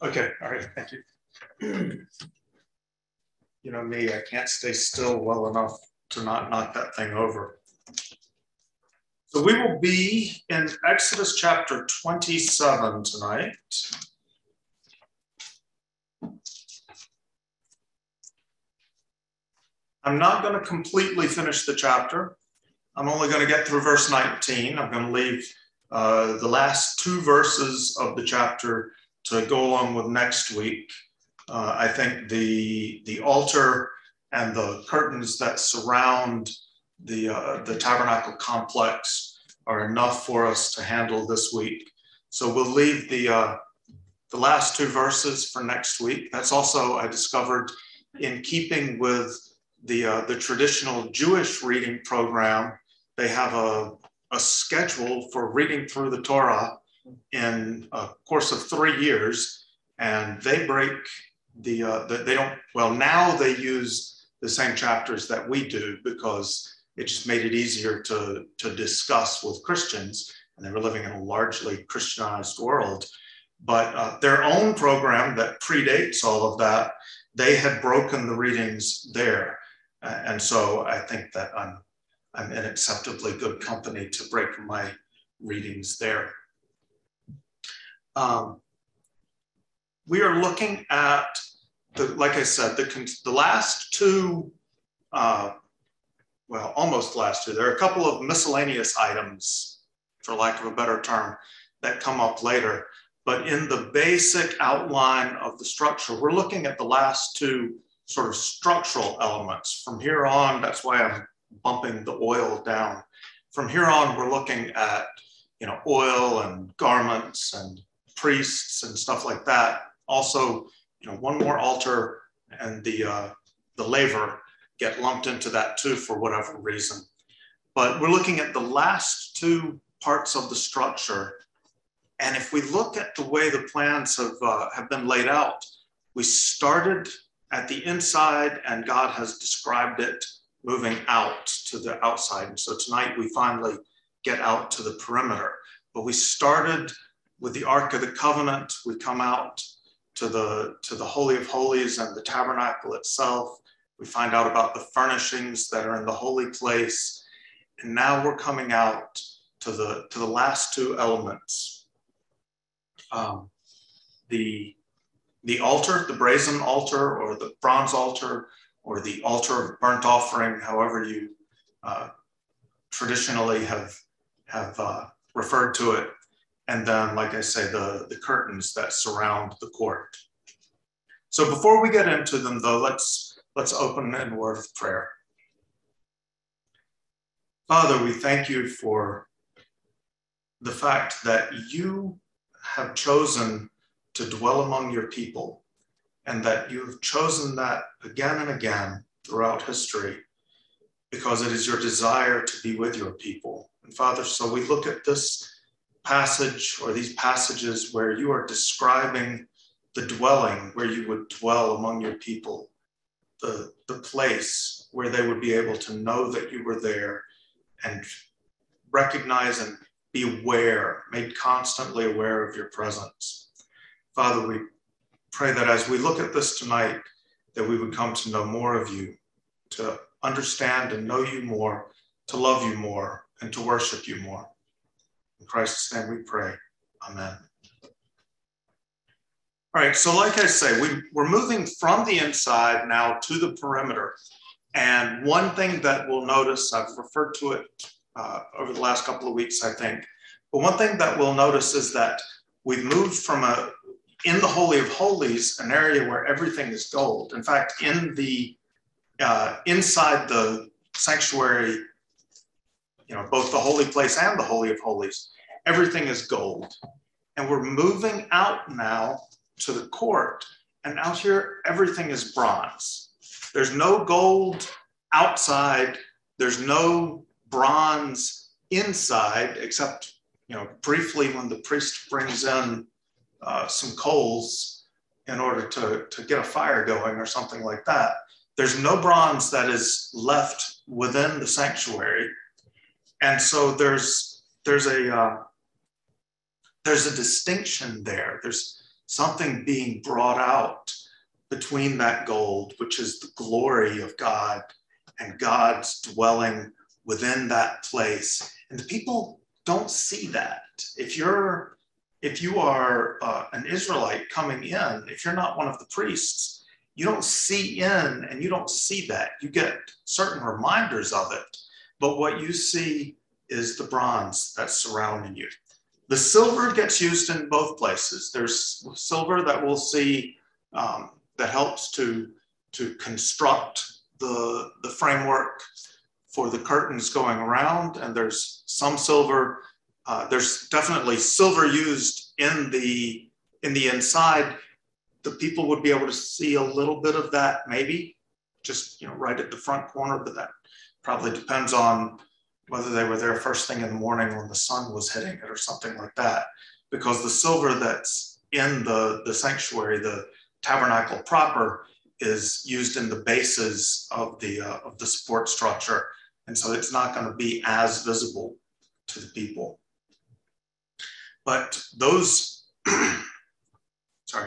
Okay, all right, thank you. You know me, I can't stay still well enough to not knock that thing over. So we will be in Exodus chapter 27 tonight. I'm not going to completely finish the chapter. I'm only going to get through verse 19. I'm going to leave the last two verses of the chapter to go along with next week. I think the altar and the curtains that surround the tabernacle complex are enough for us to handle this week. So we'll leave the last two verses for next week. That's also, I discovered, in keeping with the traditional Jewish reading program. They have a schedule for reading through the Torah in a course of 3 years, and they break they don't, well, now they use the same chapters that we do because it just made it easier to discuss with Christians, and they were living in a largely Christianized world. But their own program that predates all of that, they had broken the readings there. And so I think that I'm in acceptably good company to break my readings there. We are looking at, like I said, the last two, well, almost last two. There are a couple of miscellaneous items, for lack of a better term, that come up later. But in the basic outline of the structure, we're looking at the last two sort of structural elements. From here on, that's why I'm bumping the oil down. From here on, we're looking at, oil and garments and priests and stuff like that. Also, one more altar and the laver get lumped into that too for whatever reason. But we're looking at the last two parts of the structure. And if we look at the way the plans have been laid out, we started at the inside and God has described it moving out to the outside. And so tonight we finally get out to the perimeter. But we started with the Ark of the Covenant. We come out to the Holy of Holies and the tabernacle itself. We find out about the furnishings that are in the holy place. And now we're coming out to the last two elements. The altar, the brazen altar or the bronze altar or the altar of burnt offering, however you traditionally have referred to it. And then, like I say, the curtains that surround the court. So before we get into them, though, let's open in a word of prayer. Father, we thank you for the fact that you have chosen to dwell among your people, and that you've chosen that again and again throughout history, because it is your desire to be with your people. And Father, so we look at this passage or these passages where you are describing the dwelling, where you would dwell among your people, the place where they would be able to know that you were there and recognize and be aware, made constantly aware of your presence. Father, we pray that as we look at this tonight, that we would come to know more of you, to understand and know you more, to love you more, and to worship you more. In Christ's name we pray. Amen. All right, so like I say, we're moving from the inside now to the perimeter. And one thing that we'll notice, I've referred to it over the last couple of weeks, I think, but one thing that we'll notice is that we've moved from in the Holy of Holies, an area where everything is gold. In fact, in the inside the sanctuary, both the holy place and the Holy of Holies, everything is gold. And we're moving out now to the court, and out here, everything is bronze. There's no gold outside. There's no bronze inside, except, briefly when the priest brings in some coals in order to get a fire going or something like that. There's no bronze that is left within the sanctuary. And so there's a distinction there. There's something being brought out between that gold, which is the glory of God and God's dwelling within that place. And the people don't see that. If you are an Israelite coming in, if you're not one of the priests, you don't see in and you don't see that. You get certain reminders of it, but what you see is the bronze that's surrounding you. The silver gets used in both places. There's silver that we'll see that helps to construct the framework for the curtains going around, and there's some silver. There's definitely silver used in the inside. The people would be able to see a little bit of that, maybe, just right at the front corner, but that probably depends on whether they were there first thing in the morning when the sun was hitting it or something like that. Because the silver that's in the sanctuary, the tabernacle proper, is used in the bases of the support structure, and so it's not going to be as visible to the people. But those, sorry.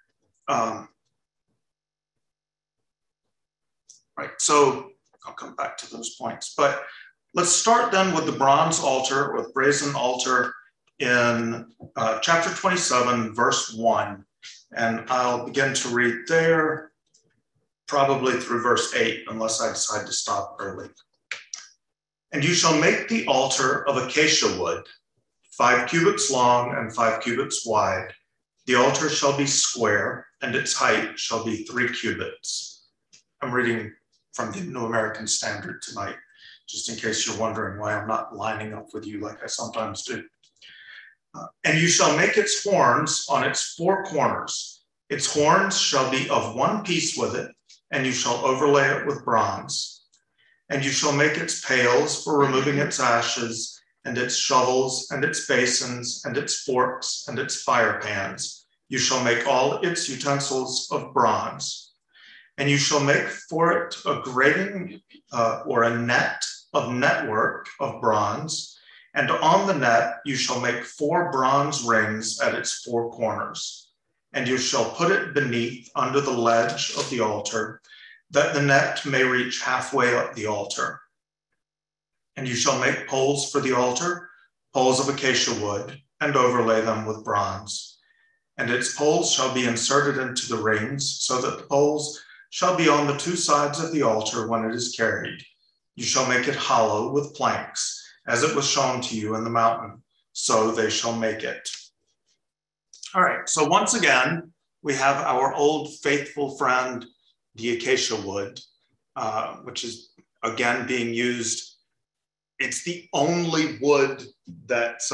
Right, so I'll come back to those points. But let's start then with the bronze altar, with brazen altar in chapter 27, verse 1. And I'll begin to read there, probably through verse 8, unless I decide to stop early. And you shall make the altar of acacia wood, 5 cubits long and 5 cubits wide. The altar shall be square, and its height shall be 3 cubits. I'm reading from the New American Standard tonight, just in case you're wondering why I'm not lining up with you like I sometimes do. And you shall make its horns on its 4 corners. Its horns shall be of one piece with it, and you shall overlay it with bronze. And you shall make its pails for removing its ashes, and its shovels, and its basins, and its forks, and its fire pans. You shall make all its utensils of bronze. And you shall make for it a grating or a net of network of bronze. And on the net you shall make 4 bronze rings at its 4 corners. And you shall put it beneath under the ledge of the altar, that the net may reach halfway up the altar. And you shall make poles for the altar, poles of acacia wood, and overlay them with bronze. And its poles shall be inserted into the rings, so that the poles shall be on the 2 sides of the altar when it is carried. You shall make it hollow with planks, as it was shown to you in the mountain, so they shall make it. All right, so once again, we have our old faithful friend, the acacia wood, which is again being used. It's the only wood that's,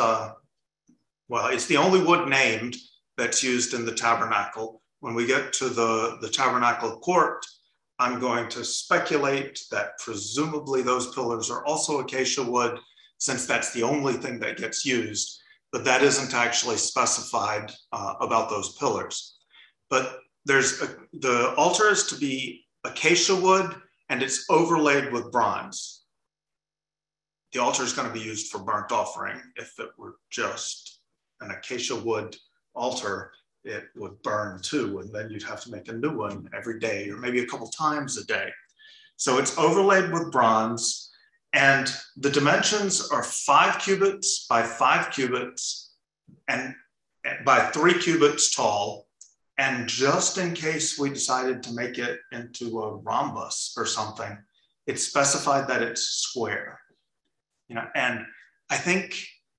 it's the only wood named that's used in the tabernacle. When we get to the tabernacle court, I'm going to speculate that presumably those pillars are also acacia wood, since that's the only thing that gets used, but that isn't actually specified about those pillars. But the altar is to be acacia wood, and it's overlaid with bronze. The altar is going to be used for burnt offering. If it were just an acacia wood altar, it would burn too, and then you'd have to make a new one every day, or maybe a couple times a day. So it's overlaid with bronze, and the dimensions are 5 cubits by 5 cubits and by 3 cubits tall. And just in case we decided to make it into a rhombus or something, it's specified that it's square. And I think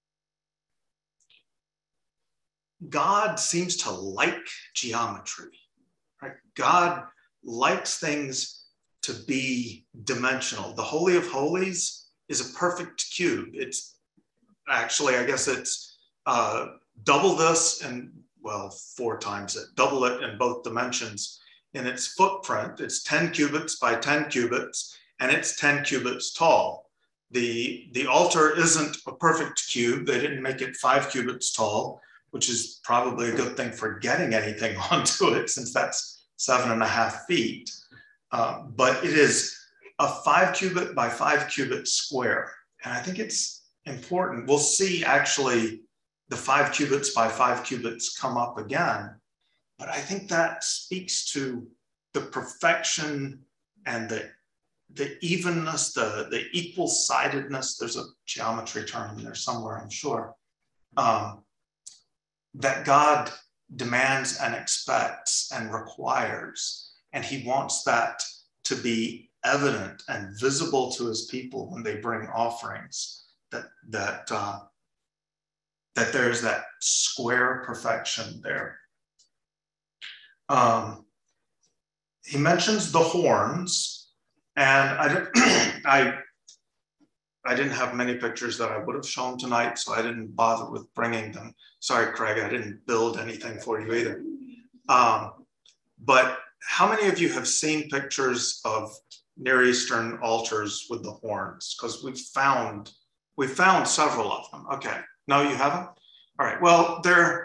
God seems to like geometry, right? God likes things to be dimensional. The Holy of Holies is a perfect cube. It's actually, I guess it's double this and, 4 times it, double it in both dimensions. In its footprint, it's 10 cubits by 10 cubits, and it's 10 cubits tall. The altar isn't a perfect cube. They didn't make it 5 cubits tall, which is probably a good thing for getting anything onto it, since that's 7.5 feet. But it is a 5 cubit by 5 cubit square. And I think it's important. We'll see actually the 5 cubits by 5 cubits come up again But I think that speaks to the perfection and the evenness, the equal-sidedness. There's a geometry term in there somewhere, I'm sure, that God demands and expects and requires. And he wants that to be evident and visible to his people when they bring offerings, that there's that square perfection there. He mentions the horns, and I didn't have many pictures that I would have shown tonight, so I didn't bother with bringing them. Sorry, Craig, I didn't build anything for you either. But how many of you have seen pictures of Near Eastern altars with the horns? Because we've found several of them. Okay, no, you haven't? All right, well, they're,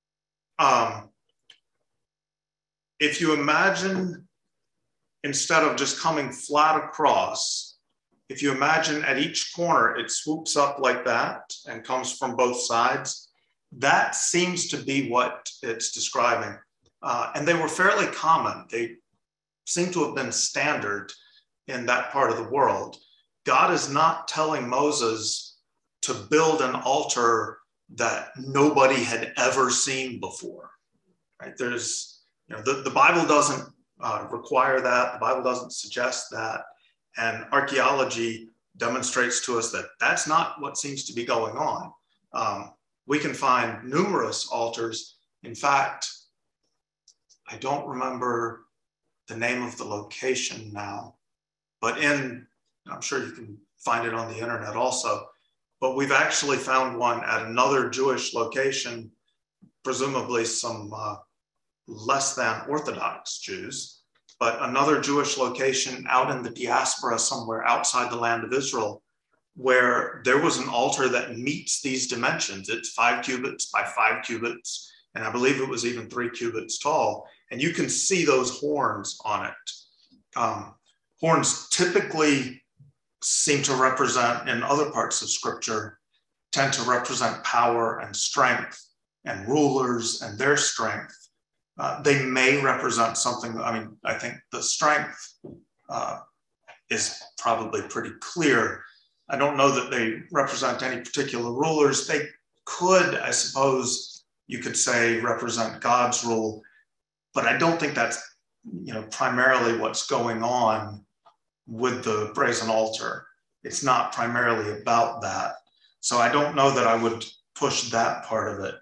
if you imagine, instead of just coming flat across, if you imagine at each corner, it swoops up like that and comes from both sides. That seems to be what it's describing. And they were fairly common. They seem to have been standard in that part of the world. God is not telling Moses to build an altar that nobody had ever seen before, right? There's, the Bible doesn't require that. The Bible doesn't suggest that. And archaeology demonstrates to us that that's not what seems to be going on. We can find numerous altars. In fact, I don't remember the name of the location now, but I'm sure you can find it on the internet also, but we've actually found one at another Jewish location, presumably some less than Orthodox Jews, but another Jewish location out in the diaspora somewhere outside the land of Israel, where there was an altar that meets these dimensions. It's 5 cubits by 5 cubits, and I believe it was even 3 cubits tall. And you can see those horns on it. Horns typically seem to represent, in other parts of Scripture, tend to represent power and strength and rulers and their strength. They may represent something. I mean, I think the strength is probably pretty clear. I don't know that they represent any particular rulers. They could, I suppose, you could say, represent God's rule, but I don't think that's, primarily what's going on with the brazen altar. It's not primarily about that. So I don't know that I would push that part of it.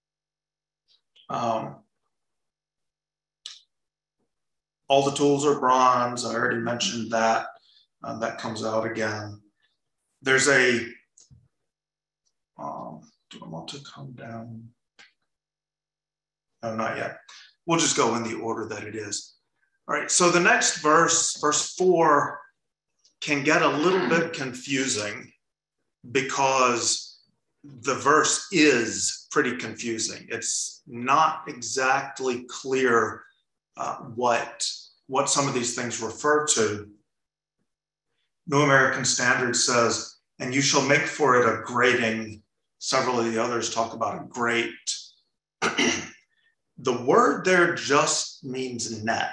All the tools are bronze. I already mentioned that. That comes out again. There's a, do I want to come down? No, not yet. We'll just go in the order that it is. All right, so the next verse, verse 4, can get a little bit confusing because the verse is pretty confusing. It's not exactly clear what some of these things refer to. New American Standard says, and you shall make for it a grating. Several of the others talk about a grate. The word there just means net.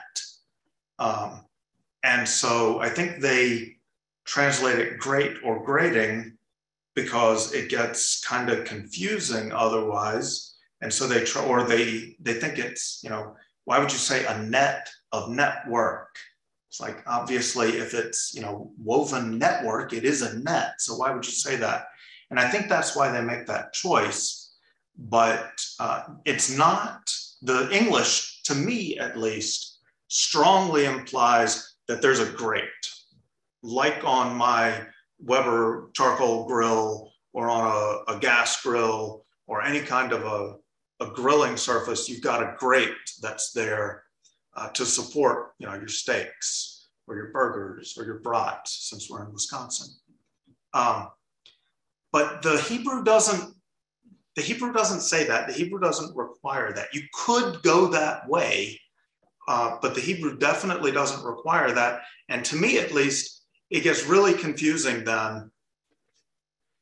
And so I think they translate it grate or grating because it gets kind of confusing otherwise. And so they think it's, why would you say a net of network? It's like, obviously, if it's, woven network, it is a net. So why would you say that? And I think that's why they make that choice. But it's not, the English, to me at least, strongly implies that there's a grate. Like on my Weber charcoal grill or on a gas grill or any kind of a grilling surface, you've got a grate that's there to support, your steaks or your burgers or your brats, since we're in Wisconsin. But the Hebrew doesn't say that. The Hebrew doesn't require that. You could go that way, but the Hebrew definitely doesn't require that. And to me, at least, it gets really confusing then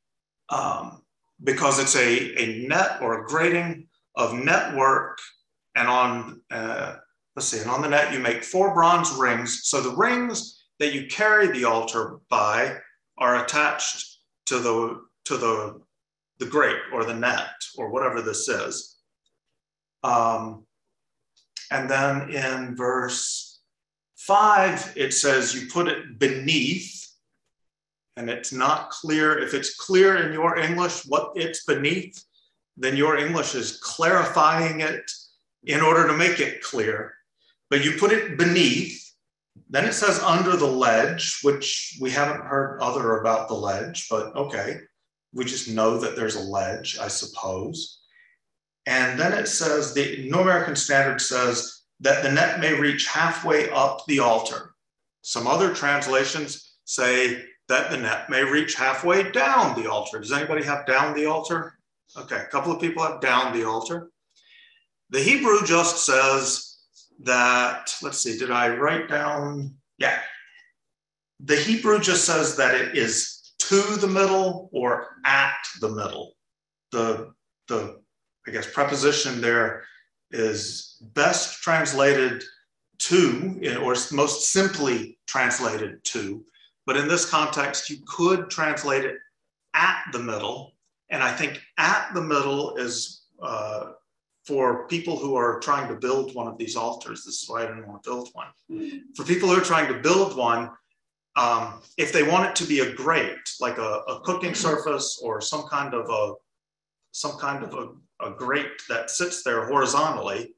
because it's a net or a grating of network And on, and on the net you make 4 bronze rings. So the rings that you carry the altar by are attached to the grate or the net or whatever this is. And then in verse 5, it says you put it beneath, and it's not clear. If it's clear in your English what it's beneath, then your English is clarifying it in order to make it clear. But you put it beneath. Then it says under the ledge, which we haven't heard other about the ledge, but okay. We just know that there's a ledge, I suppose. And then it says, the New American Standard says that the net may reach halfway up the altar. Some other translations say that the net may reach halfway down the altar. Does anybody have down the altar? Okay, a couple of people have down the altar. The Hebrew just says that, let's see, did I write down? Yeah. The Hebrew just says that it is to the middle or at the middle. The I guess preposition there is best translated to, or most simply translated to, but in this context, you could translate it at the middle. And I think at the middle is for people who are trying to build one of these altars. This is why I didn't want to build one. For people who are trying to build one, if they want it to be a grate, like a cooking surface or some kind of a grate that sits there horizontally,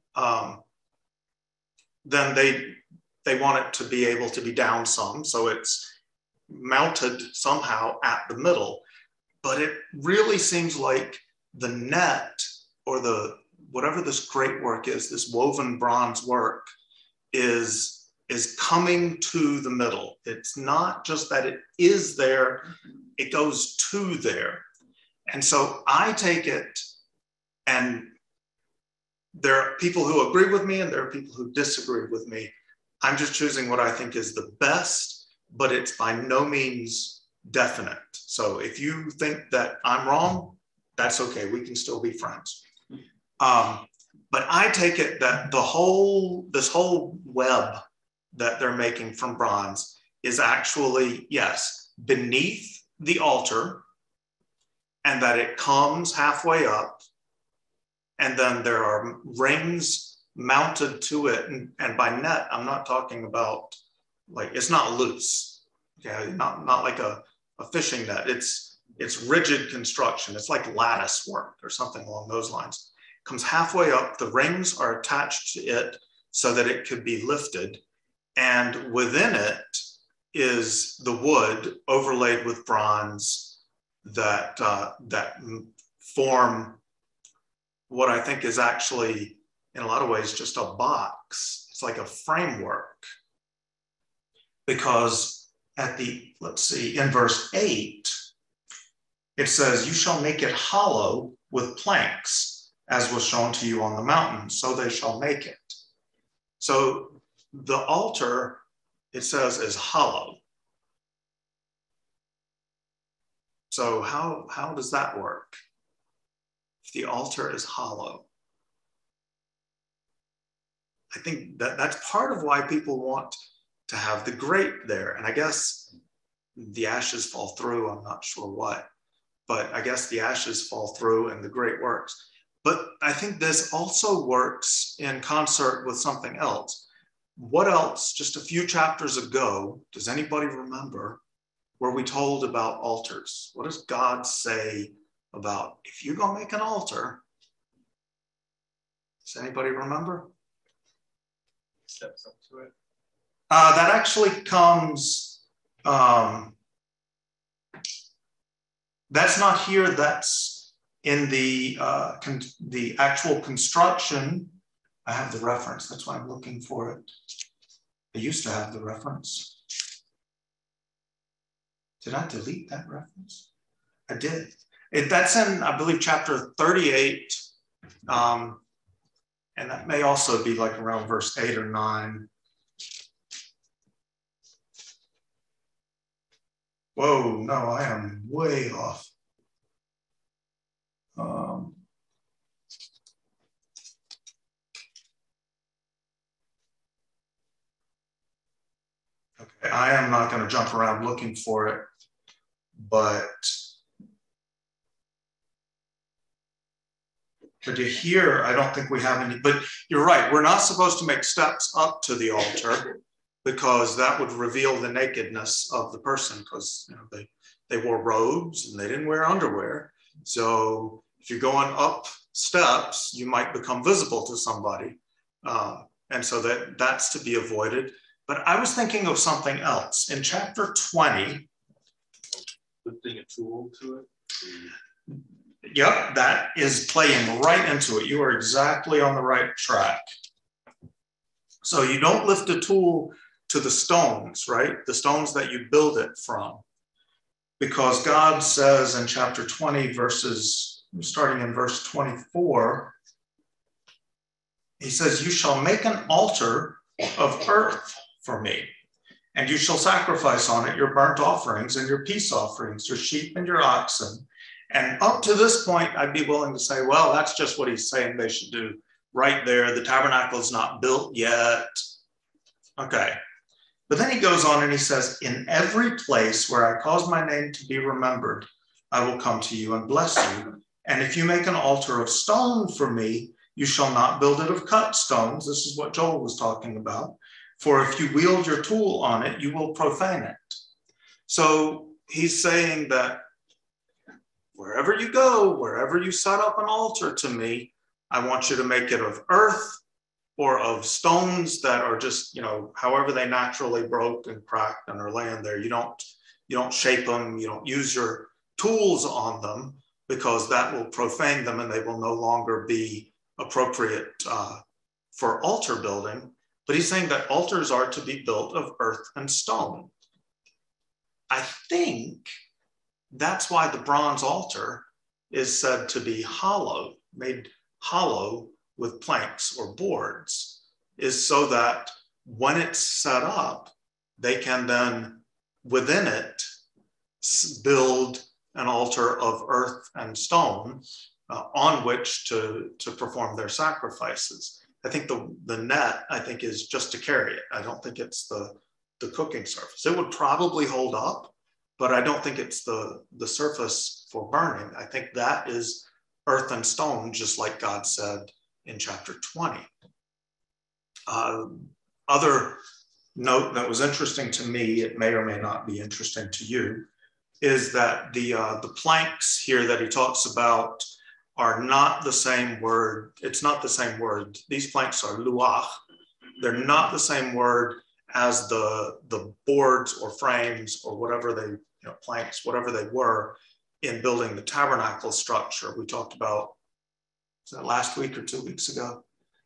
then they want it to be able to be down some, so it's mounted somehow at the middle. But it really seems like the net, or the whatever this grate work is, this woven bronze work, is coming to the middle. It's not just that it is there, it goes to there. And so I take it, and there are people who agree with me and there are people who disagree with me. I'm just choosing what I think is the best, but it's by no means definite. So if you think that I'm wrong, that's okay. We can still be friends. But I take it that this whole web that they're making from bronze is actually, yes, beneath the altar, and that it comes halfway up, and then there are rings mounted to it. And by net, I'm not talking about, like, it's not loose, okay? Not like a fishing net. It's rigid construction. It's like lattice work or something along those lines. It comes halfway up, the rings are attached to it so that it could be lifted. And within it is the wood overlaid with bronze that form what I think is actually, in a lot of ways, just a box. It's like a framework. Because in verse 8, it says, you shall make it hollow with planks, as was shown to you on the mountain, so they shall make it. So the altar, it says, is hollow. So how does that work? If the altar is hollow, I think that's part of why people want to have the grate there. And I guess the ashes fall through, I'm not sure what, but I guess the ashes fall through and the grate works. But I think this also works in concert with something else. What else, just a few chapters ago, does anybody remember, were we told about altars? What does God say about, if you're going to make an altar? Does anybody remember? Steps up to it. That actually comes, that's not here, that's in the actual construction. I have the reference, that's why I'm looking for it. I used to have the reference. Did I delete that reference? I did. That's in, I believe, chapter 38. And that may also be like around verse 8 or 9. Whoa, no, I am way off. I am not going to jump around looking for it, but here, I don't think we have any, but you're right. We're not supposed to make steps up to the altar because that would reveal the nakedness of the person, because they wore robes and they didn't wear underwear. So if you're going up steps, you might become visible to somebody. And so that's to be avoided. But I was thinking of something else. In chapter 20, lifting a tool to it. Yep, that is playing right into it. You are exactly on the right track. So you don't lift a tool to the stones, right? The stones that you build it from. Because God says in chapter 20, starting in verse 24, he says, "You shall make an altar of earth for me, and you shall sacrifice on it your burnt offerings and your peace offerings, your sheep and your oxen." And up to this point, I'd be willing to say, well, that's just what he's saying they should do right there. The tabernacle is not built yet. Okay. But then he goes on and he says, "In every place where I cause my name to be remembered, I will come to you and bless you. And if you make an altar of stone for me, you shall not build it of cut stones." This is what Joel was talking about. "For if you wield your tool on it, you will profane it." So he's saying that wherever you go, wherever you set up an altar to me, I want you to make it of earth or of stones that are just, however they naturally broke and cracked and are laying there. You don't shape them. You don't use your tools on them, because that will profane them and they will no longer be appropriate for altar building. But he's saying that altars are to be built of earth and stone. I think that's why the bronze altar is said to be hollow, made hollow with planks or boards, is so that when it's set up, they can then within it build an altar of earth and stone on which to perform their sacrifices. I think the net, is just to carry it. I don't think it's the cooking surface. It would probably hold up, but I don't think it's the surface for burning. I think that is earth and stone, just like God said in chapter 20. Other note that was interesting to me, it may or may not be interesting to you, is that the planks here that he talks about are not the same word. It's not the same word. These planks are luach. They're not the same word as the boards or frames or whatever they, planks, whatever they were in building the tabernacle structure. We talked about, was that last week or 2 weeks ago?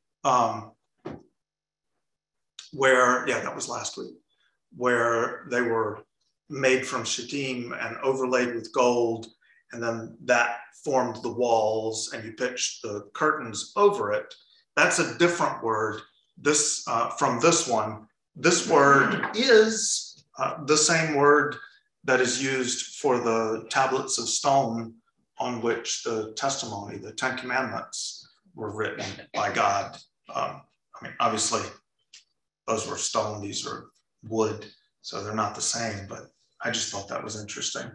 That was last week, where they were made from shittim and overlaid with gold, and then that formed the walls, and you pitched the curtains over it. That's a different word. This from this one. This word is the same word that is used for the tablets of stone on which the testimony, the 10 Commandments, were written by God. Obviously, those were stone, these are wood, so they're not the same, but I just thought that was interesting.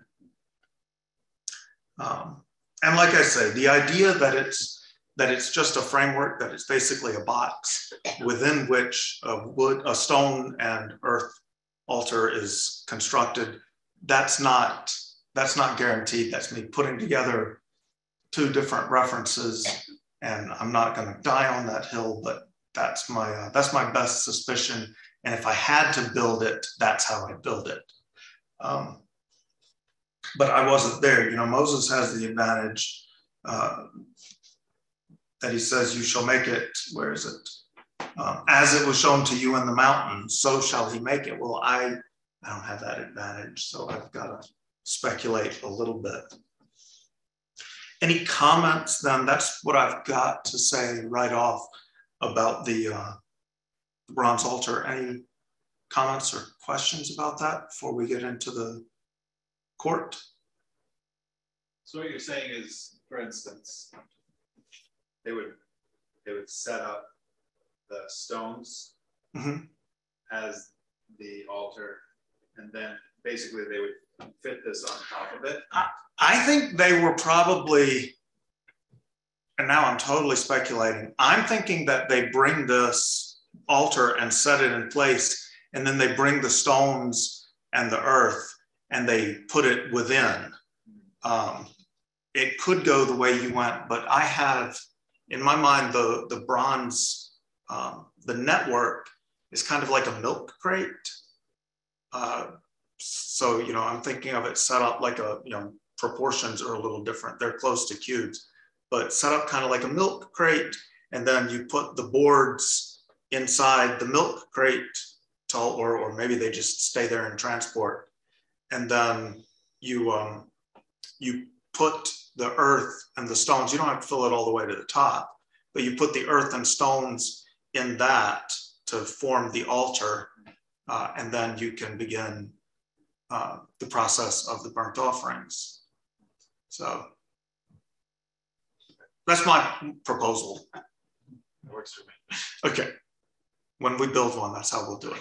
And like I say, the idea that it's just a framework, that it's basically a box within which a stone and earth altar is constructed, that's not guaranteed. That's me putting together two different references, and I'm not going to die on that hill, but that's my best suspicion. And if I had to build it, that's how I build it. But I wasn't there. Moses has the advantage that he says, "You shall make it," where is it? "As it was shown to you in the mountain, so shall he make it." Well, I don't have that advantage, so I've got to speculate a little bit. Any comments then? That's what I've got to say right off about the bronze altar. Any comments or questions about that before we get into the court? So what you're saying is, for instance, they would set up the stones as the altar, and then basically they would fit this on top of it? I think they were probably, and now I'm totally speculating, I'm thinking that they bring this altar and set it in place, and then they bring the stones and the earth and they put it within. It could go the way you went, but I have in my mind the bronze, the network is kind of like a milk crate. So, I'm thinking of it set up like proportions are a little different. They're close to cubes, but set up kind of like a milk crate. And then you put the boards inside the milk crate, or maybe they just stay there in transport. And then you put the earth and the stones. You don't have to fill it all the way to the top, but you put the earth and stones in that to form the altar. And then you can begin the process of the burnt offerings. So that's my proposal. It works for me. Okay. When we build one, that's how we'll do it.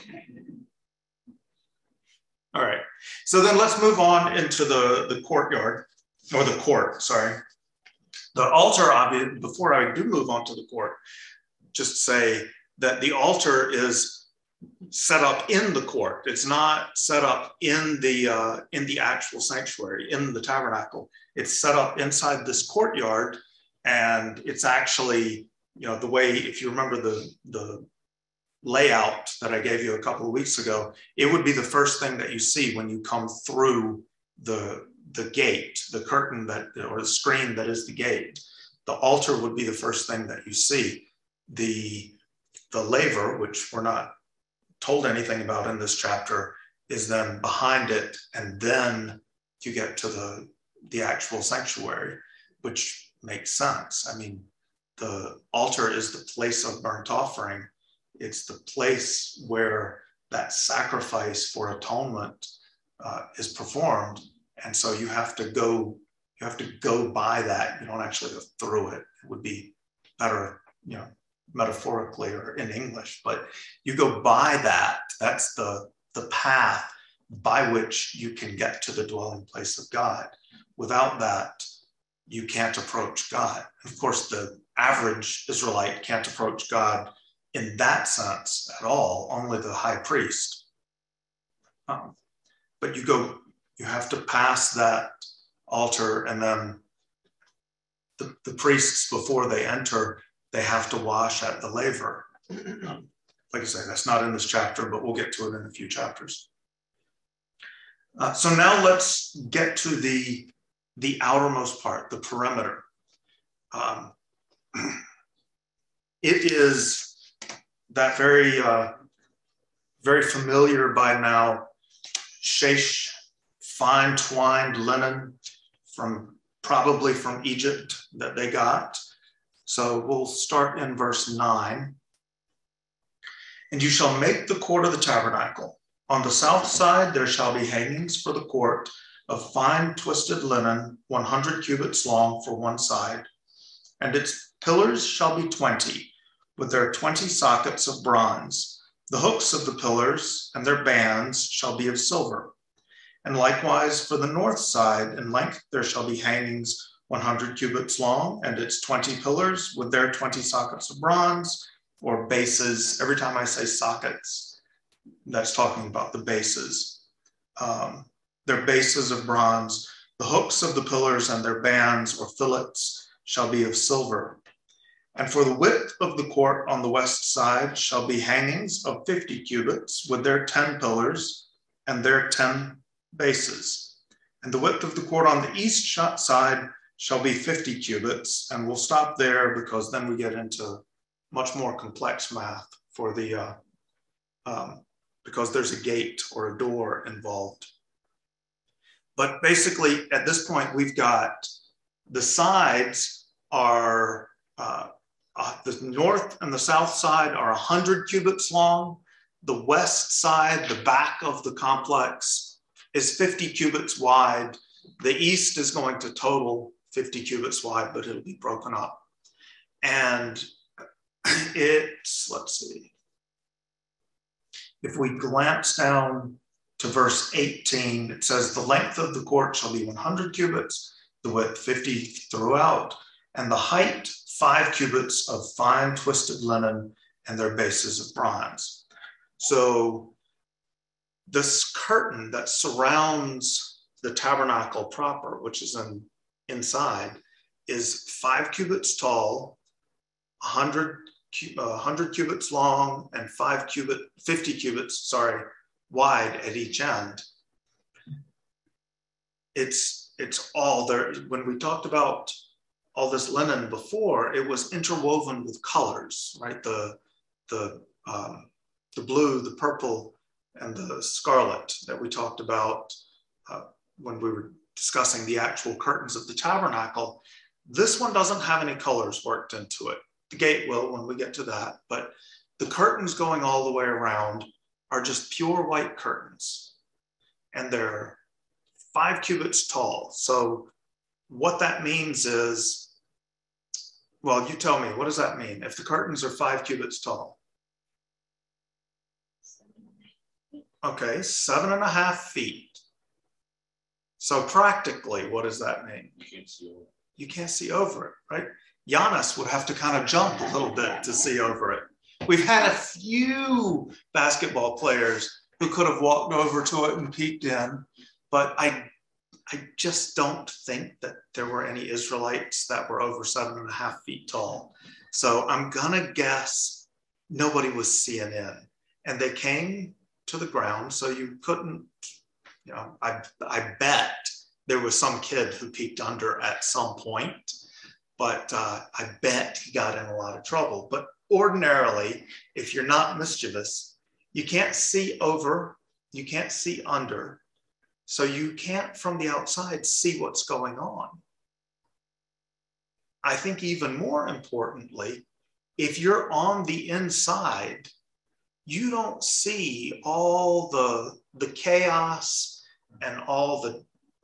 All right. So then let's move on into the courtyard, or the court, sorry. The altar, obviously, before I do move on to the court, just say that the altar is set up in the court. It's not set up in the actual sanctuary, in the tabernacle. It's set up inside this courtyard, and it's actually, the way, if you remember the layout that I gave you a couple of weeks ago, it would be the first thing that you see when you come through the gate, the curtain or the screen that is the gate. The altar would be the first thing that you see. The laver, which we're not told anything about in this chapter, is then behind it, and then you get to the actual sanctuary, which makes sense. I mean, the altar is the place of burnt offering. It's the place where that sacrifice for atonement is performed, and so you have to go by that. You don't actually go through it. It would be better, metaphorically or in English, but you go by that. That's the path by which you can get to the dwelling place of God. Without that, you can't approach God. Of course, the average Israelite can't approach God in that sense at all, only the high priest. But you have to pass that altar, and then the priests, before they enter, they have to wash at the laver. Like I say, that's not in this chapter, but we'll get to it in a few chapters. So now let's get to the outermost part, the perimeter. It is that very, very familiar by now shesh, fine twined linen probably from Egypt that they got. So we'll start in verse 9. And you shall make the court of the tabernacle. On the south side there shall be hangings for the court of fine twisted linen, 100 cubits long for one side. And its pillars shall be 20, with their 20 sockets of bronze. The hooks of the pillars and their bands shall be of silver. And likewise for the north side in length there shall be hangings 100 cubits long, and its 20 pillars with their 20 sockets of bronze, or bases. Every time I say sockets, that's talking about the bases. Their bases of bronze. The hooks of the pillars and their bands or fillets shall be of silver. And for the width of the court on the west side shall be hangings of 50 cubits with their 10 pillars and their 10 bases. And the width of the court on the east side shall be 50 cubits. And we'll stop there because then we get into much more complex math for because there's a gate or a door involved. But basically at this point, we've got the sides are, the north and the south side are 100 cubits long. The west side, the back of the complex, is 50 cubits wide. The east is going to total 50 cubits wide, but it'll be broken up. And it's, let's see, if we glance down to verse 18, it says, the length of the court shall be 100 cubits, the width 50 throughout, and the height 5 cubits of fine twisted linen, and their bases of bronze. So this curtain that surrounds the tabernacle proper, which is inside, is 5 cubits tall, 100 cubits long, and 50 cubits, wide at each end. It's all there. When we talked about all this linen before, it was interwoven with colors, right? The blue, the purple, and the scarlet that we talked about when we were discussing the actual curtains of the tabernacle. This one doesn't have any colors worked into it. The gate will when we get to that, but the curtains going all the way around are just pure white curtains, and they're 5 cubits tall. So what that means is, well, you tell me, what does that mean? If the curtains are 5 cubits tall? Okay, 7.5 feet. So practically, what does that mean? You can't see over it. You can't see over it, right? Giannis would have to kind of jump a little bit to see over it. We've had a few basketball players who could have walked over to it and peeked in, but I just don't think that there were any Israelites that were over 7.5 feet tall. So I'm gonna guess nobody was seeing in, and they came to the ground, so you couldn't, I bet there was some kid who peeked under at some point, but I bet he got in a lot of trouble. But ordinarily, if you're not mischievous, you can't see over, you can't see under, so you can't from the outside see what's going on. I think even more importantly, if you're on the inside, you don't see all the chaos and all the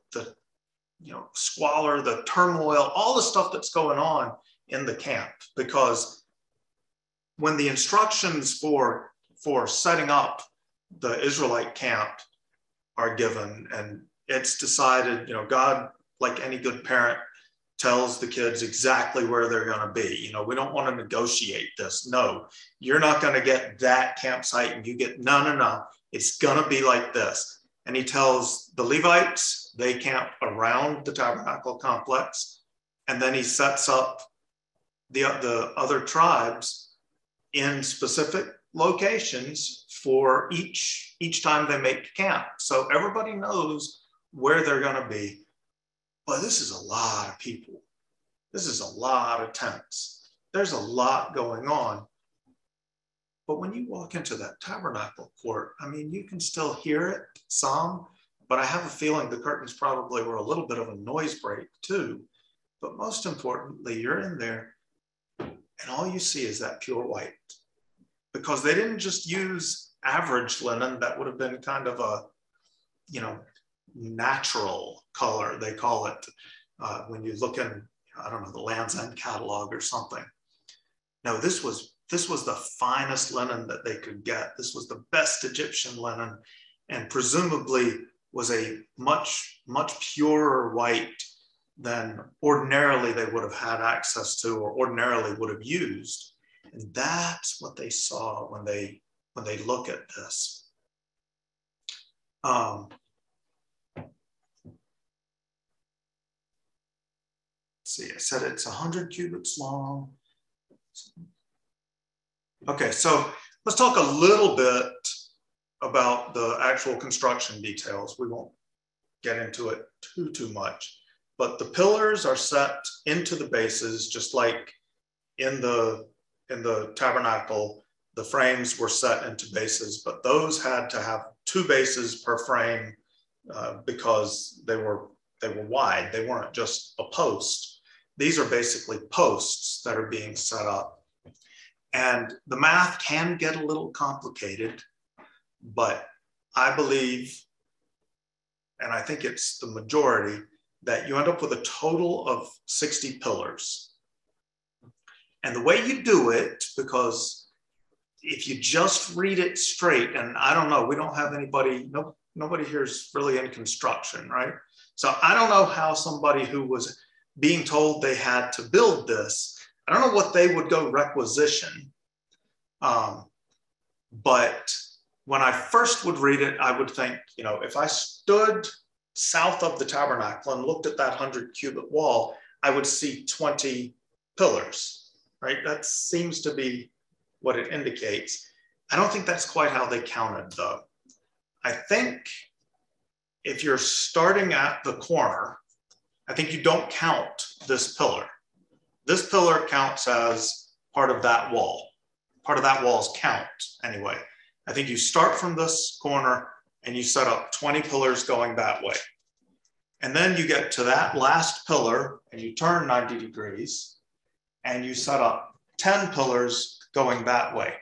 squalor, the turmoil, all the stuff that's going on in the camp. Because when the instructions for setting up the Israelite camp are given, and it's decided, God, like any good parent, tells the kids exactly where they're going to be. We don't want to negotiate this. No, you're not going to get that campsite and you get, no. It's going to be like this. And he tells the Levites, they camp around the tabernacle complex. And then he sets up the other tribes in specific locations for each time they make camp. So everybody knows where they're going to be. But this is a lot of people. This is a lot of tents. There's a lot going on. But when you walk into that tabernacle court, you can still hear it some, but I have a feeling the curtains probably were a little bit of a noise break too. But most importantly, you're in there and all you see is that pure white, because they didn't just use average linen that would have been kind of a, natural color, they call it, when you look in, the Land's End catalog or something. No, this was the finest linen that they could get. This was the best Egyptian linen, and presumably was a much, much purer white than ordinarily they would have had access to or ordinarily would have used. And that's what they saw when they look at this. See, I said it's 100 cubits long. Okay, so let's talk a little bit about the actual construction details. We won't get into it too much, but the pillars are set into the bases, just like in the tabernacle, the frames were set into bases, but those had to have 2 bases per frame because they were wide. They weren't just a post. These are basically posts that are being set up. And the math can get a little complicated, but I believe, and I think it's the majority, that you end up with a total of 60 pillars. And the way you do it, because if you just read it straight, and I don't know, we don't have anybody, Nobody here is really in construction, right? So I don't know how somebody who was being told they had to build this, I don't know what they would go requisition. But when I first would read it, I would think, if I stood south of the tabernacle and looked at that 100 cubit wall, I would see 20 pillars, right? That seems to be what it indicates. I don't think that's quite how they counted, though. I think if you're starting at the corner, I think you don't count this pillar. This pillar counts as part of that wall. Part of that wall's count, anyway. I think you start from this corner and you set up 20 pillars going that way. And then you get to that last pillar and you turn 90 degrees and you set up 10 pillars going that way.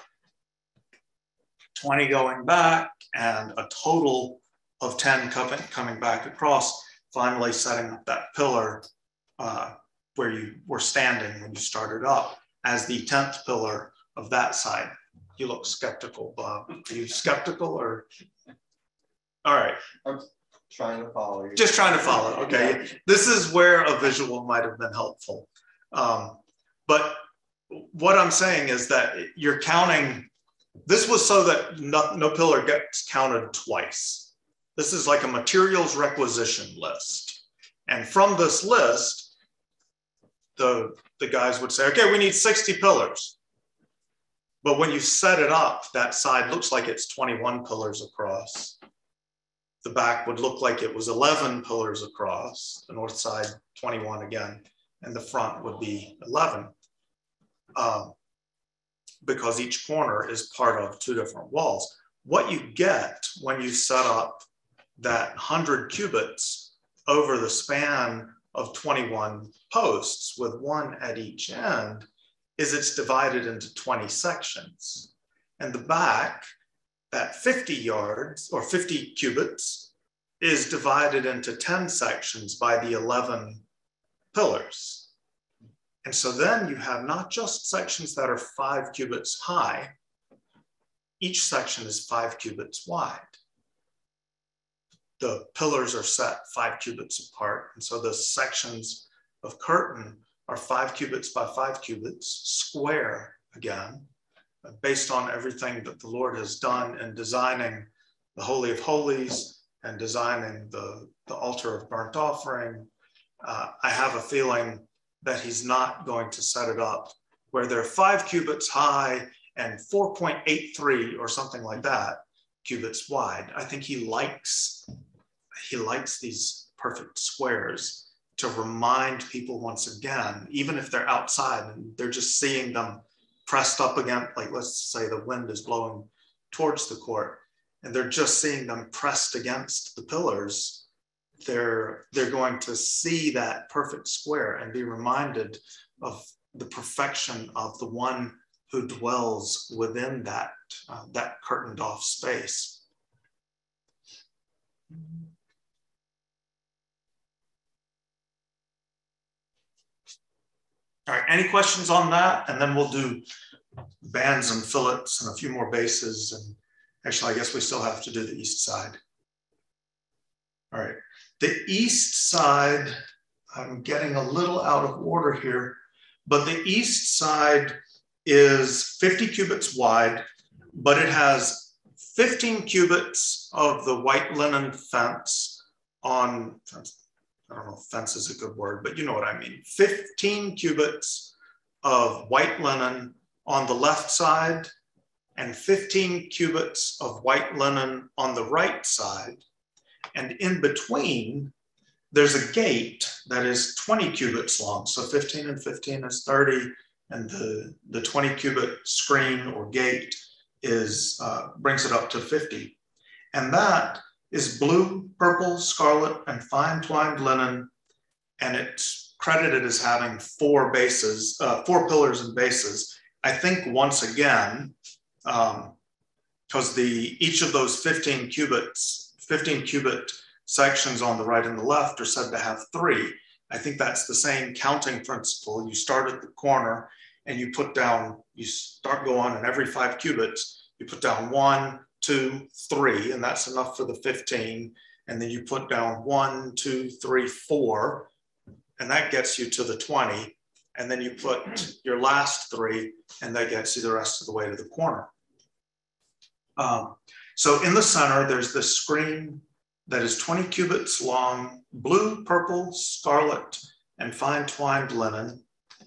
20 going back and a total of 10 coming back across, finally setting up that pillar where you were standing when you started up as the 10th pillar of that side. You look skeptical, Bob. Are you skeptical or? All right. I'm trying to follow you. Just trying to follow, okay. Yeah. This is where a visual might have been helpful. But what I'm saying is that you're counting, this was so that no pillar gets counted twice. This is like a materials requisition list. And from this list, the guys would say, okay, we need 60 pillars. But when you set it up, that side looks like it's 21 pillars across. The back would look like it was 11 pillars across, the north side 21 again, and the front would be 11. Because each corner is part of two different walls. What you get when you set up that 100 cubits over the span of 21 posts with one at each end is it's divided into 20 sections. And the back, that 50 yards or 50 cubits is divided into 10 sections by the 11 pillars. And so then you have not just sections that are 5 cubits high, each section is 5 cubits wide. The pillars are set 5 cubits apart. And so the sections of curtain are 5 cubits by 5 cubits, square again, based on everything that the Lord has done in designing the Holy of Holies and designing the altar of burnt offering. I have a feeling that he's not going to set it up where they're 5 cubits high and 4.83 or something like that cubits wide. I think he likes these perfect squares to remind people once again, even if they're outside and they're just seeing them pressed up against, like let's say the wind is blowing towards the court and they're just seeing them pressed against the pillars, they're going to see that perfect square and be reminded of the perfection of the one who dwells within that curtained off space. All right, any questions on that? And then we'll do bands and fillets and a few more bases. And actually, I guess we still have to do the east side. All right, the east side, I'm getting a little out of order here, but the east side is 50 cubits wide, but it has 15 cubits of the white linen fence on, I don't know if fence is a good word, but you know what I mean. 15 cubits of white linen on the left side and 15 cubits of white linen on the right side. And in between, there's a gate that is 20 cubits long. So 15 and 15 is 30. And the 20 cubit screen or gate is brings it up to 50. And that is blue, purple, scarlet, and fine twined linen. And it's credited as having 4 bases, 4 pillars and bases. I think once again, because each of those 15 cubit sections on the right and the left are said to have 3. I think that's the same counting principle. You start at the corner and you put down, you start going, and every 5 cubits, you put down 1, 2, 3, and that's enough for the 15. And then you put down 1, 2, 3, 4, and that gets you to the 20. And then you put your last 3, and that gets you the rest of the way to the corner. So in the center, there's this screen that is 20 cubits long, blue, purple, scarlet, and fine twined linen.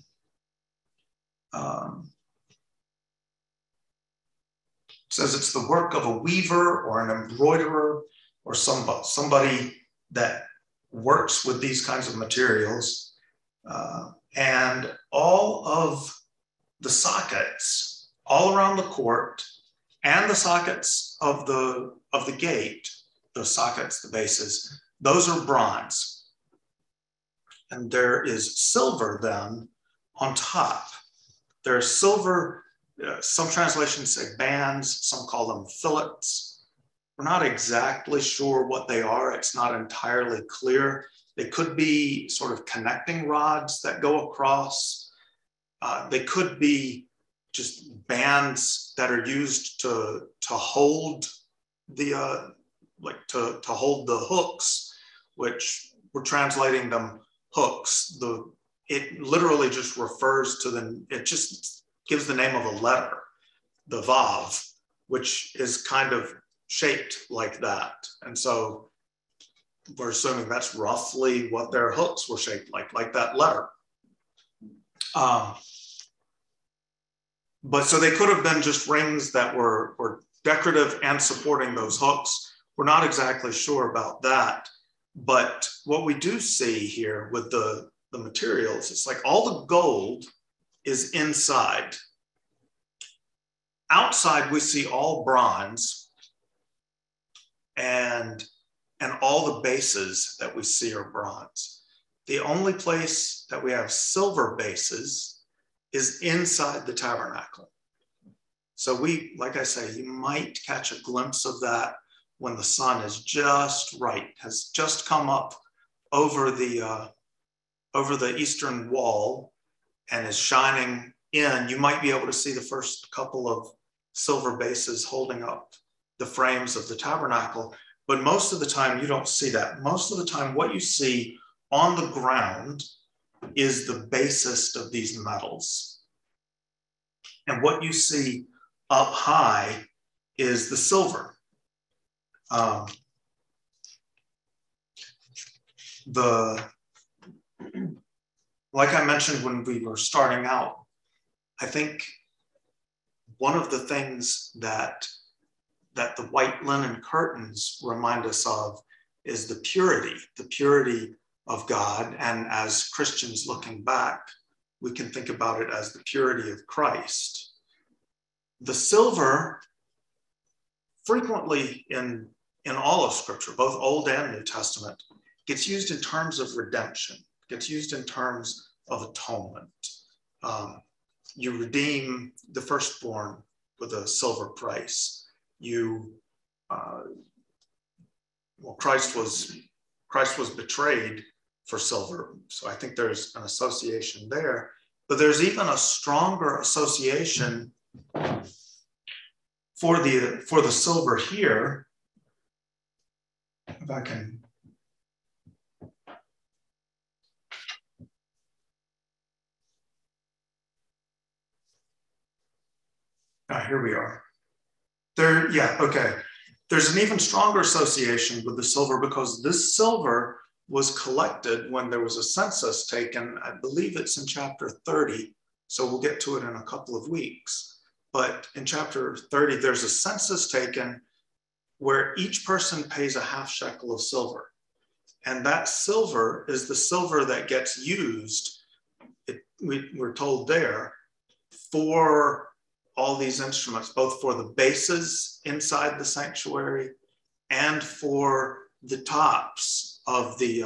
Says it's the work of a weaver or an embroiderer or somebody that works with these kinds of materials. And all of the sockets all around the court and the sockets of the gate, the sockets, the bases, those are bronze. And there is silver then on top. There's silver, some translations say bands, some call them fillets. We're not exactly sure what they are. It's not entirely clear. They could be sort of connecting rods that go across. They could be just bands that are used to hold the to hold the hooks, which we're translating them hooks. It literally just refers to it just gives the name of a letter, the Vav, which is kind of shaped like that. And so we're assuming that's roughly what their hooks were shaped like that letter. But so they could have been just rings that were decorative and supporting those hooks. We're not exactly sure about that. But what we do see here with the materials, it's like all the gold is inside. Outside, we see all bronze, and all the bases that we see are bronze. The only place that we have silver bases is inside the tabernacle. So like I say, you might catch a glimpse of that when the sun is just right, has just come up over the eastern wall and is shining in. You might be able to see the first couple of silver bases holding up the frames of the tabernacle, but most of the time you don't see that. Most of the time what you see on the ground is the basest of these metals. And what you see up high is the silver. Like I mentioned when we were starting out, I think one of the things that the white linen curtains remind us of is the purity of God. And as Christians looking back, we can think about it as the purity of Christ. The silver, frequently in all of Scripture, both Old and New Testament, gets used in terms of redemption, gets used in terms of atonement. You redeem the firstborn with a silver price. Christ was betrayed for silver, so I think there's an association there. But there's even a stronger association for the silver here. If I can. Here we are. There's an even stronger association with the silver because this silver was collected when there was a census taken. I believe it's in chapter 30, so we'll get to it in a couple of weeks. But in chapter 30, there's a census taken where each person pays a half shekel of silver. And that silver is the silver that gets used, we're told there, for all these instruments, both for the bases inside the sanctuary and for the tops of the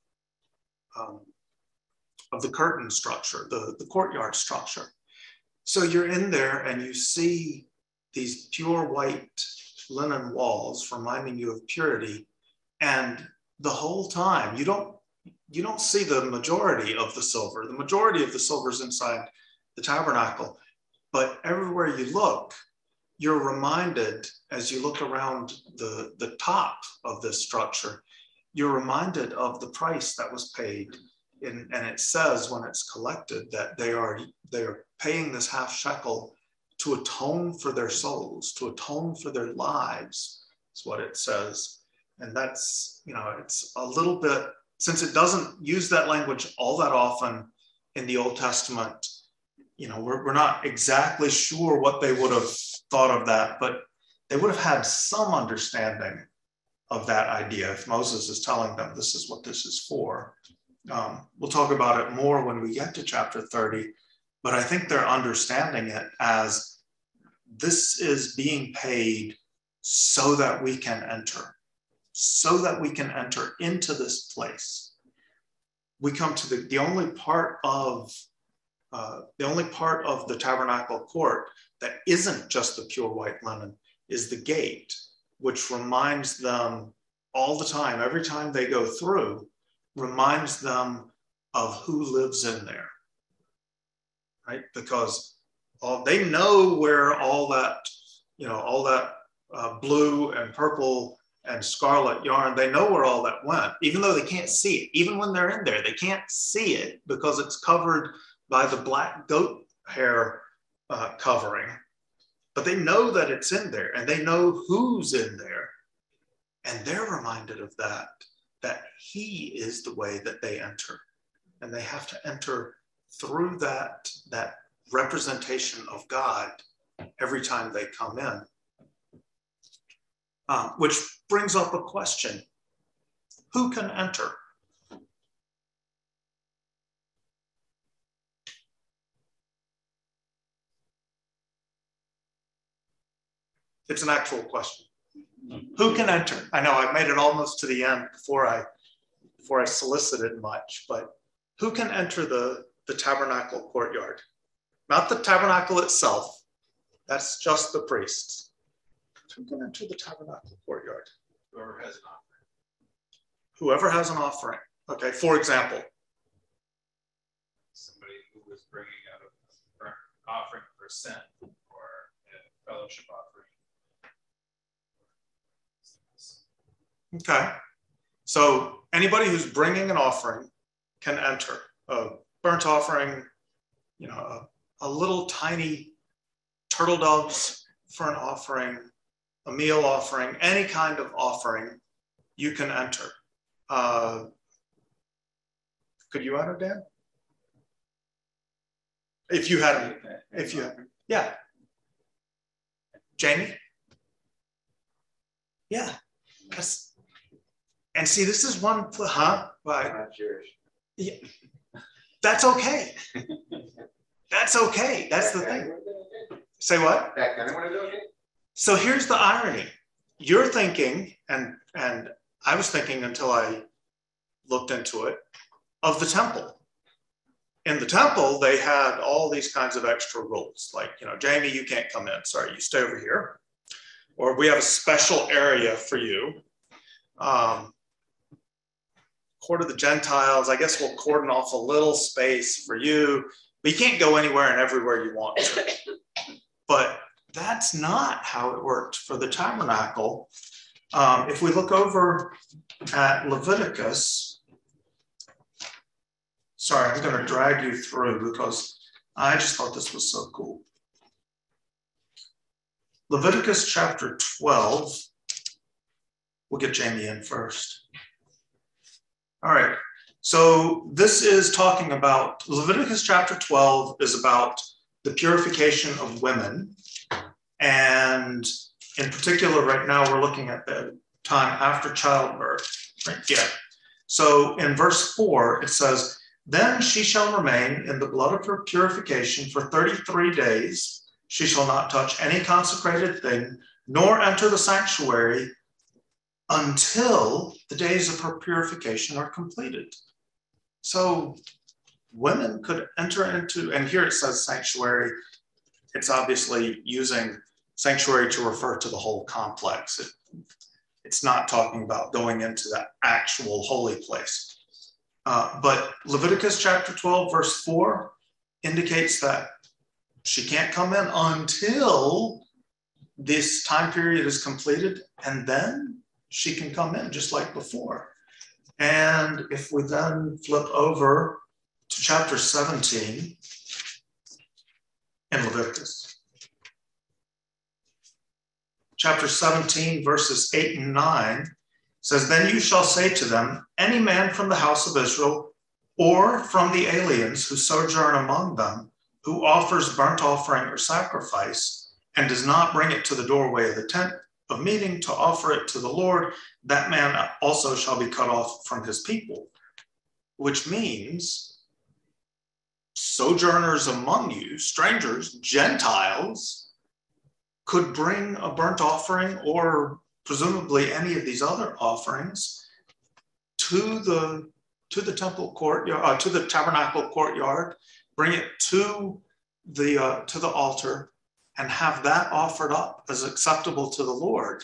curtain structure, the courtyard structure. So you're in there and you see these pure white linen walls reminding you of purity, and the whole time you don't see the majority of the silver. The majority of the silver is inside the tabernacle. But everywhere you look, you're reminded as you look around the top of this structure, you're reminded of the price that was paid. And it says when it's collected that they are paying this half shekel to atone for their souls, to atone for their lives, is what it says. And that's, it's a little bit, since it doesn't use that language all that often in the Old Testament, we're not exactly sure what they would have thought of that, but they would have had some understanding of that idea if Moses is telling them this is what this is for. We'll talk about it more when we get to chapter 30, but I think they're understanding it as this is being paid so that we can enter into this place. We come to the only part of the tabernacle court that isn't just the pure white linen is the gate, which reminds them all the time, every time they go through, reminds them of who lives in there, right? Because they know where all that blue and purple and scarlet yarn, they know where all that went, even though they can't see it. Even when they're in there, they can't see it because it's covered by the black goat hair covering. But they know that it's in there, and they know who's in there. And they're reminded of that he is the way that they enter. And they have to enter through that representation of God every time they come in. Which brings up a question. Who can enter? It's an actual question. Who can enter? I know I've made it almost to the end before I solicited much, but who can enter the tabernacle courtyard? Not the tabernacle itself. That's just the priests. Who can enter the tabernacle courtyard? Whoever has an offering. Whoever has an offering. Okay, for example. Somebody who was bringing out a burnt offering for sin or a fellowship offering. Okay, so anybody who's bringing an offering can enter. A burnt offering, a little tiny turtle doves for an offering, a meal offering, any kind of offering, you can enter. Could you enter, Dan? If you had, yeah. Jamie? Yeah. And see, this is one, huh? Right. Not yours. Yeah. That's okay. That's okay. That's the thing. Say what? That kind of want to do it? So here's the irony. You're thinking, and I was thinking until I looked into it, of the temple. In the temple, they had all these kinds of extra rules. Like, Jamie, you can't come in. Sorry, you stay over here. Or we have a special area for you. Court of the Gentiles, I guess we'll cordon off a little space for you, but you can't go anywhere and everywhere you want to. But that's not how it worked for the tabernacle. If we look over at Leviticus, sorry, I'm going to drag you through because I just thought this was so cool. Leviticus chapter 12. We'll get Jamie in first. All right. So this is talking about, Leviticus chapter 12 is about the purification of women. And in particular, right now, we're looking at the time after childbirth. Right? Yeah. So in verse 4, it says, "Then she shall remain in the blood of her purification for 33 days. She shall not touch any consecrated thing, nor enter the sanctuary until the days of her purification are completed." So women could enter into, and here it says sanctuary. It's obviously using sanctuary to refer to the whole complex. It's not talking about going into that actual holy place. But Leviticus chapter 12, verse 4 indicates that she can't come in until this time period is completed, and then she can come in just like before. And if we then flip over to chapter 17 in Leviticus, chapter 17, verses 8 and 9 says, "Then you shall say to them, any man from the house of Israel or from the aliens who sojourn among them, who offers burnt offering or sacrifice and does not bring it to the doorway of the tent of meeting to offer it to the Lord, that man also shall be cut off from his people." Which means sojourners among you, strangers, Gentiles, could bring a burnt offering or presumably any of these other offerings to the temple courtyard, to the tabernacle courtyard, bring it to the altar, and have that offered up as acceptable to the Lord.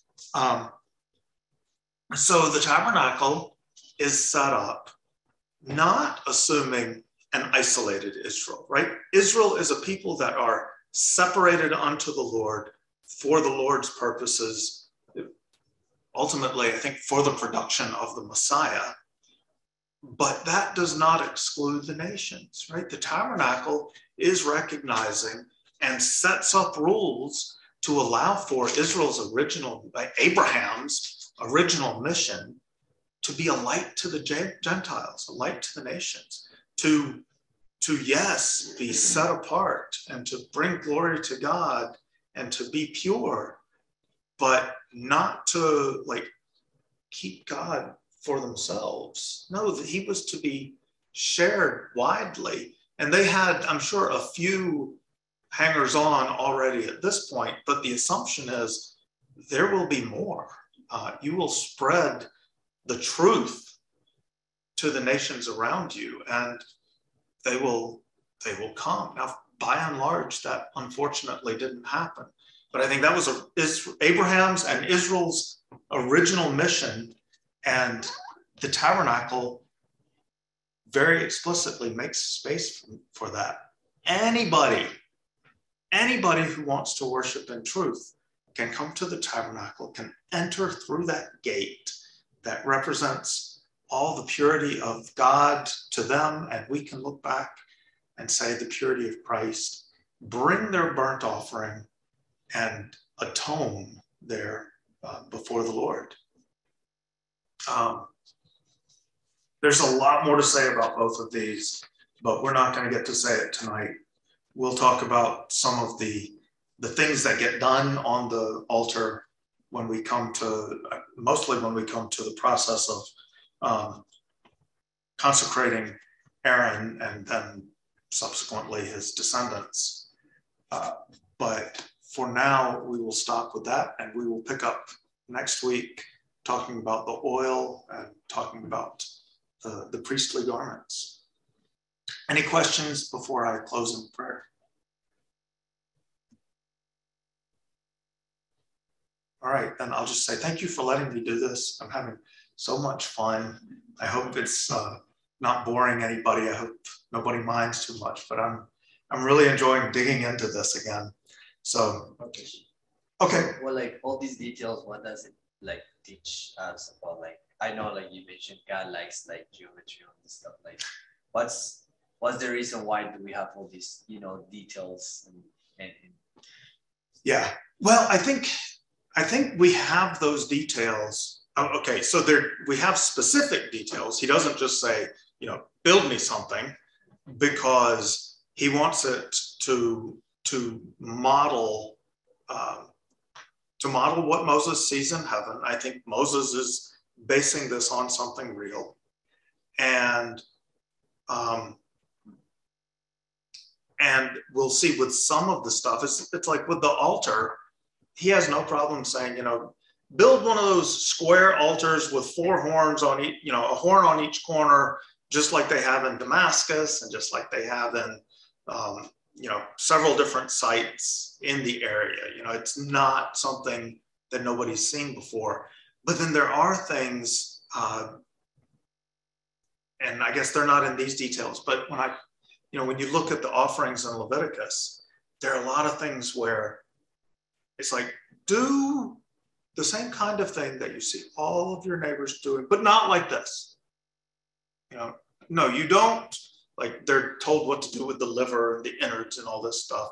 So the tabernacle is set up not assuming an isolated Israel, right? Israel is a people that are separated unto the Lord for the Lord's purposes, ultimately, I think, for the production of the Messiah. But that does not exclude the nations, right? The tabernacle is recognizing and sets up rules to allow for Israel's original, Abraham's original mission, to be a light to the Gentiles, a light to the nations, to yes, be set apart and to bring glory to God and to be pure, but not to keep God for themselves. No, that he was to be shared widely. And they had, I'm sure, a few hangers on already at this point, but the assumption is there will be more. You will spread the truth to the nations around you, and they will come. Now, by and large, that unfortunately didn't happen. But I think that was Abraham's and Israel's original mission, and the tabernacle very explicitly makes space for that. Anybody who wants to worship in truth can come to the tabernacle, can enter through that gate that represents all the purity of God to them, and we can look back and say the purity of Christ, bring their burnt offering, and atone there before the Lord. There's a lot more to say about both of these, but we're not going to get to say it tonight. We'll talk about some of the things that get done on the altar when we come to, mostly when we come to the process of consecrating Aaron and then subsequently his descendants. But for now, we will stop with that, and we will pick up next week talking about the oil and talking about the priestly garments. Any questions before I close in prayer? All right, then I'll just say thank you for letting me do this. I'm having so much fun. I hope it's not boring anybody. I hope nobody minds too much, but I'm really enjoying digging into this again. So, okay. Well, all these details, what does it teach us about? I know you mentioned God likes geometry and this stuff. What's the reason why do we have all these details and Yeah. Well, I think we have those details. Okay, so we have specific details. He doesn't just say, build me something, because he wants it to model what Moses sees in heaven. I think Moses is basing this on something real, and we'll see with some of the stuff. It's like with the altar. He has no problem saying, build one of those square altars with 4 horns on each, a horn on each corner, just like they have in Damascus and just like they have in, several different sites in the area. It's not something that nobody's seen before. But then there are things, and I guess they're not in these details, but when you look at the offerings in Leviticus, there are a lot of things where It's like, do the same kind of thing that you see all of your neighbors doing, but not like this. No, you don't, like they're told what to do with the liver and the innards and all this stuff.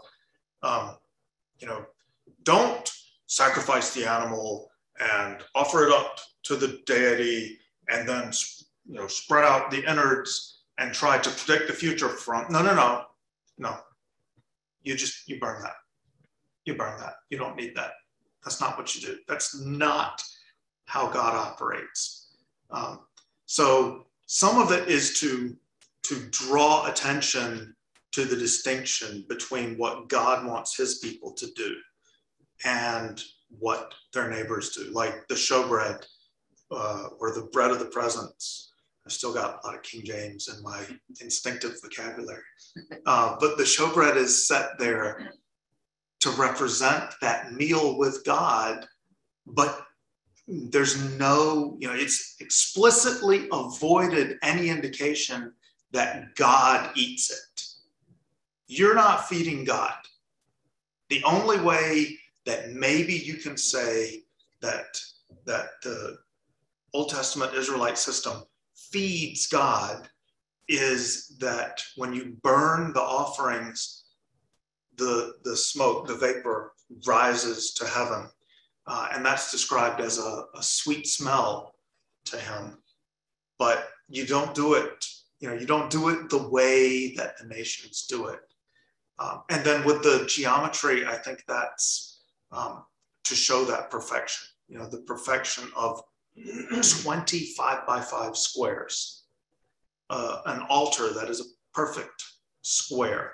Don't sacrifice the animal and offer it up to the deity and then, spread out the innards and try to predict the future from, no. You burn that. You burn that. You don't need that. That's not what you do. That's not how God operates. So some of it is to draw attention to the distinction between what God wants his people to do and what their neighbors do, like the showbread or the bread of the presence. I've still got a lot of King James in my instinctive vocabulary. But the showbread is set there to represent that meal with God, but there's no, it's explicitly avoided any indication that God eats it. You're not feeding God. The only way that maybe you can say that the Old Testament Israelite system feeds God is that when you burn the offerings, the smoke, the vapor rises to heaven. And that's described as a sweet smell to him. But you don't do it, you don't do it the way that the nations do it. And then with the geometry, I think that's to show that perfection, the perfection of 25 by 5 squares, an altar that is a perfect square,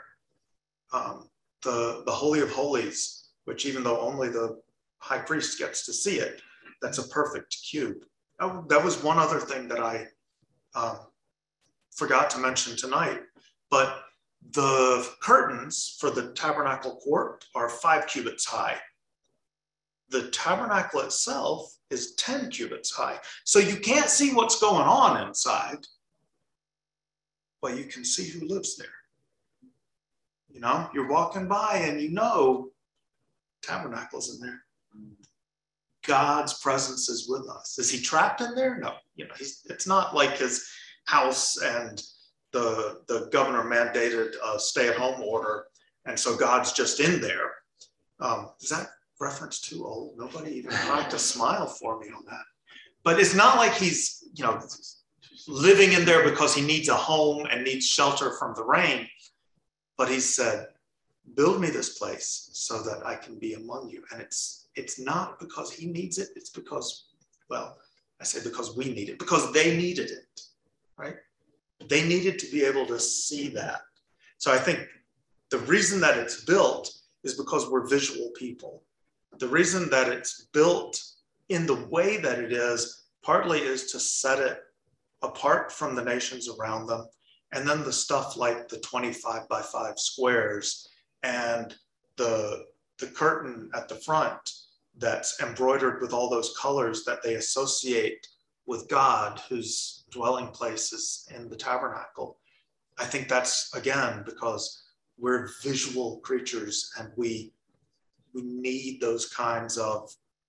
the Holy of Holies, which even though only the high priest gets to see it, that's a perfect cube. That was one other thing that I forgot to mention tonight, but the curtains for the tabernacle court are 5 cubits high. The tabernacle itself is 10 cubits high. So you can't see what's going on inside, but you can see who lives there. You're walking by and tabernacle's in there. God's presence is with us. Is he trapped in there? No. It's not like his house and the governor mandated a stay-at-home order, and so God's just in there. Is that reference too old? Nobody even tried to smile for me on that. But it's not like he's, living in there because he needs a home and needs shelter from the rain. But he said, build me this place so that I can be among you. And it's not because he needs it. It's because, I say because we need it, because they needed it, right? They needed to be able to see that. So I think the reason that it's built is because we're visual people. The reason that it's built in the way that it is, partly is to set it apart from the nations around them. And then the stuff like the 25 by 5 squares and the curtain at the front that's embroidered with all those colors that they associate with God, whose dwelling place is in the tabernacle. I think that's, again, because we're visual creatures and we need those kinds of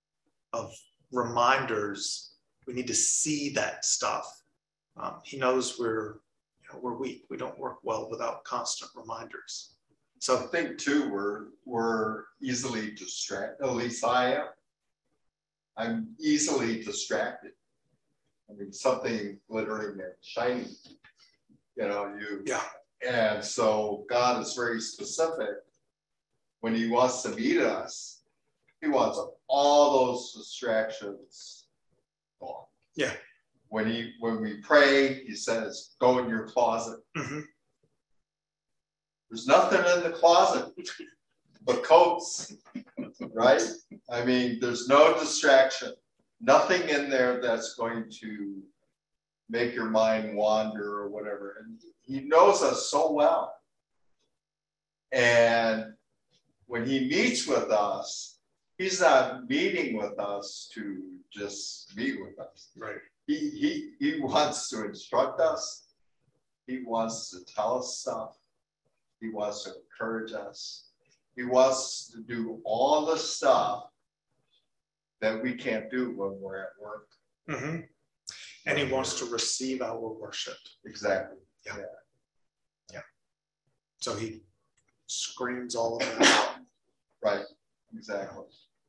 reminders. We need to see that stuff. He knows we're weak. We don't work well without constant reminders. So I think too, we're easily distracted. At least I am. I'm easily distracted. I mean, something glittering and shining, Yeah. And so God is very specific. When he wants to meet us, he wants all those distractions gone. Yeah. When we pray, he says, go in your closet. Mm-hmm. There's nothing in the closet but coats, right? I mean, there's no distraction, nothing in there that's going to make your mind wander or whatever. And he knows us so well. And when he meets with us, he's not meeting with us to just meet with us. Right. He wants to instruct us. He wants to tell us stuff. He wants to encourage us. He wants to do all the stuff that we can't do when we're at work. Mm-hmm. And he wants to receive our worship. Exactly. Yeah. So he screams all of that out. Right. Exactly.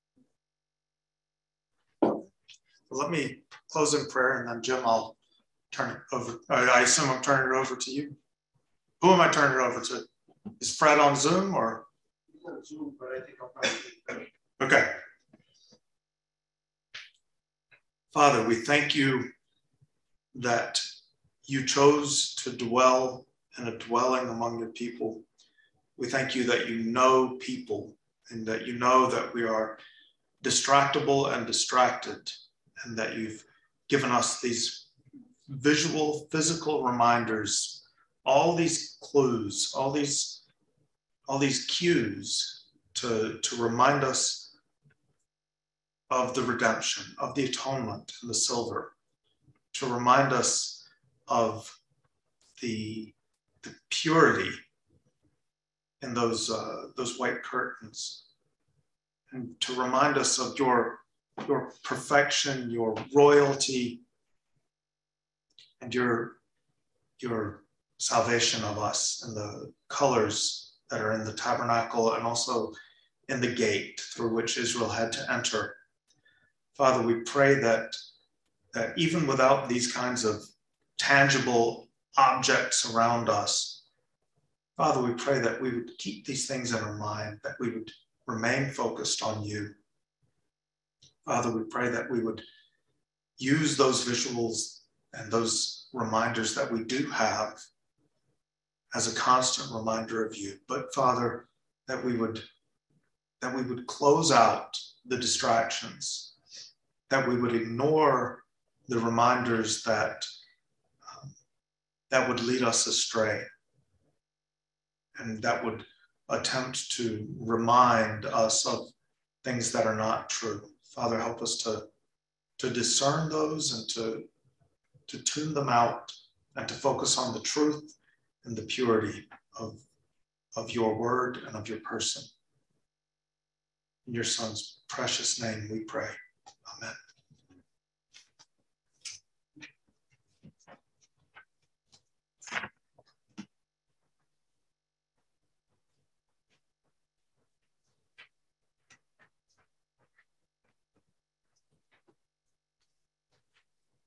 Let me close in prayer, and then Jim, I'll turn it over. I assume I'm turning it over to you. Who am I turning it over to? Is Fred on Zoom or? He's on Zoom, but I think I'll probably. Okay. Father, we thank you that you chose to dwell in a dwelling among your people. We thank you that you know people and that you know that we are distractible and distracted, and that you've given us these visual, physical reminders, all these clues, all these cues to remind us of the redemption, of the atonement and the silver, to remind us of the purity in those white curtains, and to remind us of your perfection, your royalty, and your salvation of us, and the colors that are in the tabernacle and also in the gate through which Israel had to enter. Father, we pray that even without these kinds of tangible objects around us, Father, we pray that we would keep these things in our mind, that we would remain focused on you. Father, we pray that we would use those visuals and those reminders that we do have as a constant reminder of you. But Father, that we would close out the distractions, that we would ignore the reminders that would lead us astray, and that would attempt to remind us of things that are not true. Father, help us to discern those and to tune them out and to focus on the truth and the purity of your word and of your person. In your Son's precious name we pray.